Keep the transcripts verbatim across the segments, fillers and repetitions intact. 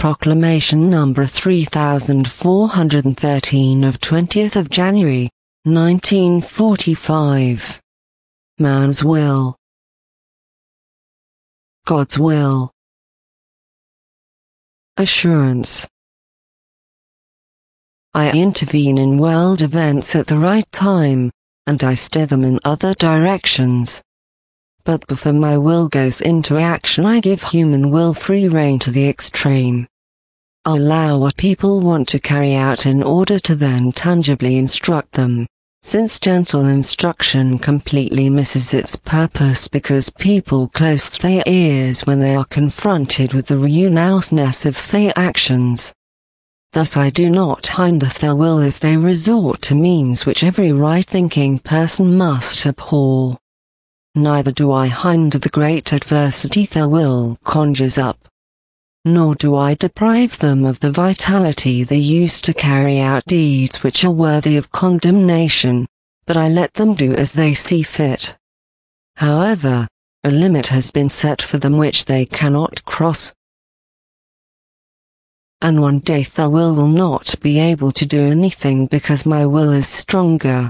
Proclamation number three thousand four hundred thirteen of twentieth of January, nineteen forty-five. Man's will. God's will. Assurance. I intervene in world events at the right time, and I steer them in other directions. But before my will goes into action, I give human will free rein to the extreme. I allow what people want to carry out in order to then tangibly instruct them, since gentle instruction completely misses its purpose because people close their ears when they are confronted with the ruinousness of their actions. Thus I do not hinder their will if they resort to means which every right-thinking person must abhor. Neither do I hinder the great adversity their will conjures up. Nor do I deprive them of the vitality they use to carry out deeds which are worthy of condemnation, but I let them do as they see fit. However, a limit has been set for them which they cannot cross. And one day their will will not be able to do anything because my will is stronger.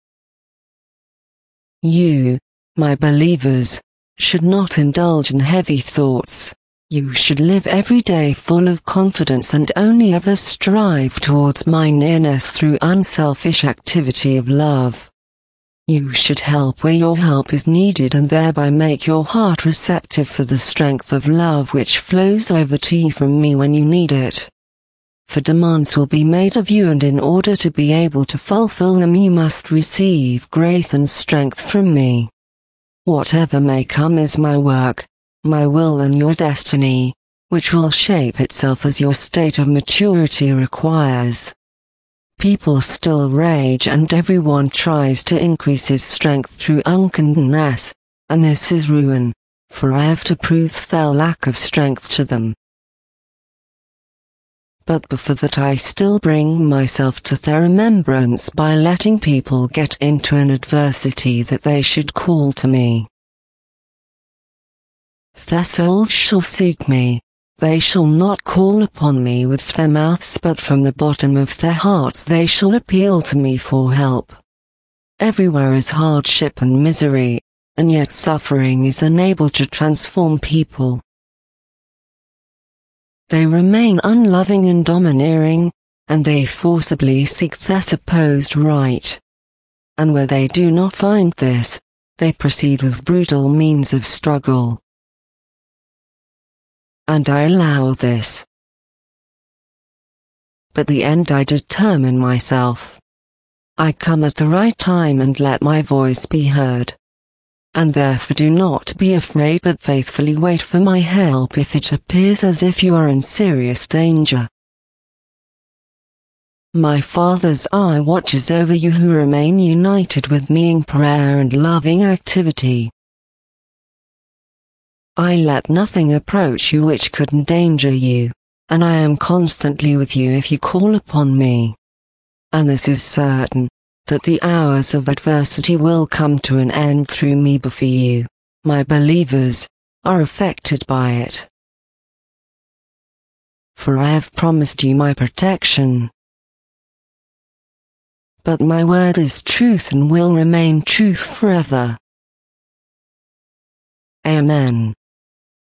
You, my believers, should not indulge in heavy thoughts. You should live every day full of confidence and only ever strive towards my nearness through unselfish activity of love. You should help where your help is needed and thereby make your heart receptive for the strength of love which flows over to you from me when you need it. For demands will be made of you, and in order to be able to fulfill them you must receive grace and strength from me. Whatever may come is my work, my will and your destiny, which will shape itself as your state of maturity requires. People still rage and everyone tries to increase his strength through unkindness, and this is ruin, for I have to prove their lack of strength to them. But before that I still bring myself to their remembrance by letting people get into an adversity that they should call to me. Their souls shall seek me, they shall not call upon me with their mouths, but from the bottom of their hearts they shall appeal to me for help. Everywhere is hardship and misery, and yet suffering is unable to transform people. They remain unloving and domineering, and they forcibly seek their supposed right. And where they do not find this, they proceed with brutal means of struggle. And I allow this. But the end I determine myself. I come at the right time and let my voice be heard. And therefore do not be afraid, but faithfully wait for my help if it appears as if you are in serious danger. My Father's eye watches over you who remain united with me in prayer and loving activity. I let nothing approach you which could endanger you, and I am constantly with you if you call upon me. And this is certain, that the hours of adversity will come to an end through me before you, my believers, are affected by it. For I have promised you my protection. But my word is truth and will remain truth forever. Amen.